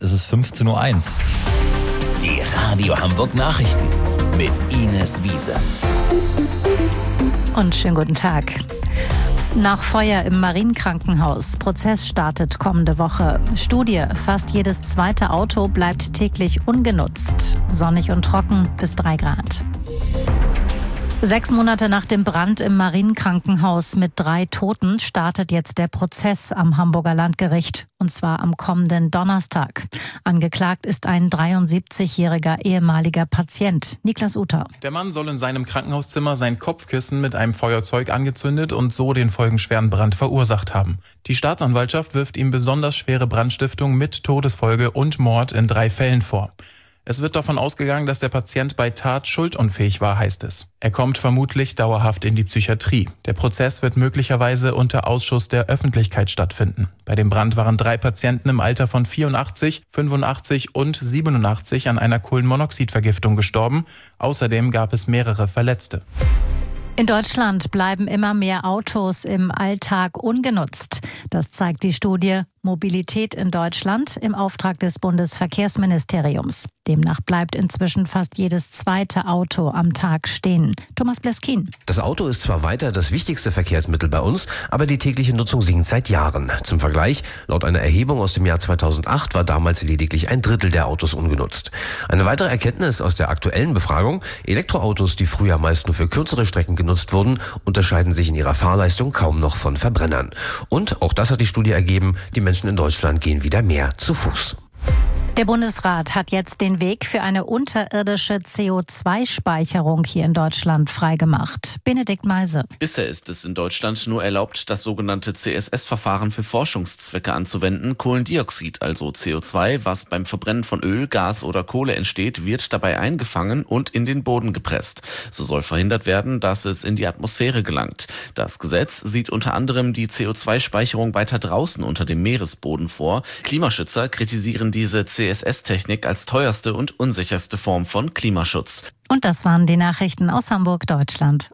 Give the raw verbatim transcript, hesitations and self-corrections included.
ist es fünfzehn Uhr eins. Die Radio Hamburg Nachrichten mit Ines Wiese. Und schönen guten Tag. Nach Feuer im Marienkrankenhaus. Prozess startet kommende Woche. Studie: Fast jedes zweite Auto bleibt täglich ungenutzt. Sonnig und trocken bis drei Grad. Sechs Monate nach dem Brand im Marienkrankenhaus mit drei Toten startet jetzt der Prozess am Hamburger Landgericht. Und zwar am kommenden Donnerstag. Angeklagt ist ein dreiundsiebzigjähriger ehemaliger Patient, Niklas Uter. Der Mann soll in seinem Krankenhauszimmer sein Kopfkissen mit einem Feuerzeug angezündet und so den folgenschweren Brand verursacht haben. Die Staatsanwaltschaft wirft ihm besonders schwere Brandstiftung mit Todesfolge und Mord in drei Fällen vor. Es wird davon ausgegangen, dass der Patient bei Tat schuldunfähig war, heißt es. Er kommt vermutlich dauerhaft in die Psychiatrie. Der Prozess wird möglicherweise unter Ausschuss der Öffentlichkeit stattfinden. Bei dem Brand waren drei Patienten im Alter von vierundachtzig, fünfundachtzig und siebenundachtzig an einer Kohlenmonoxidvergiftung gestorben. Außerdem gab es mehrere Verletzte. In Deutschland bleiben immer mehr Autos im Alltag ungenutzt. Das zeigt die Studie Mobilität in Deutschland im Auftrag des Bundesverkehrsministeriums. Demnach bleibt inzwischen fast jedes zweite Auto am Tag stehen. Thomas Bleskin. Das Auto ist zwar weiter das wichtigste Verkehrsmittel bei uns, aber die tägliche Nutzung sinkt seit Jahren. Zum Vergleich, laut einer Erhebung aus dem Jahr zweitausendacht war damals lediglich ein Drittel der Autos ungenutzt. Eine weitere Erkenntnis aus der aktuellen Befragung: Elektroautos, die früher meist nur für kürzere Strecken genutzt wurden, unterscheiden sich in ihrer Fahrleistung kaum noch von Verbrennern. Und auch das hat die Studie ergeben, die Menschen in Deutschland gehen wieder mehr zu Fuß. Der Bundesrat hat jetzt den Weg für eine unterirdische C O zwei Speicherung hier in Deutschland freigemacht. Benedikt Meise. Bisher ist es in Deutschland nur erlaubt, das sogenannte C S S-Verfahren für Forschungszwecke anzuwenden. Kohlendioxid, also C O zwei, was beim Verbrennen von Öl, Gas oder Kohle entsteht, wird dabei eingefangen und in den Boden gepresst. So soll verhindert werden, dass es in die Atmosphäre gelangt. Das Gesetz sieht unter anderem die C O zwei Speicherung weiter draußen unter dem Meeresboden vor. Klimaschützer kritisieren diese C S S-Technik als teuerste und unsicherste Form von Klimaschutz. Und das waren die Nachrichten aus Hamburg, Deutschland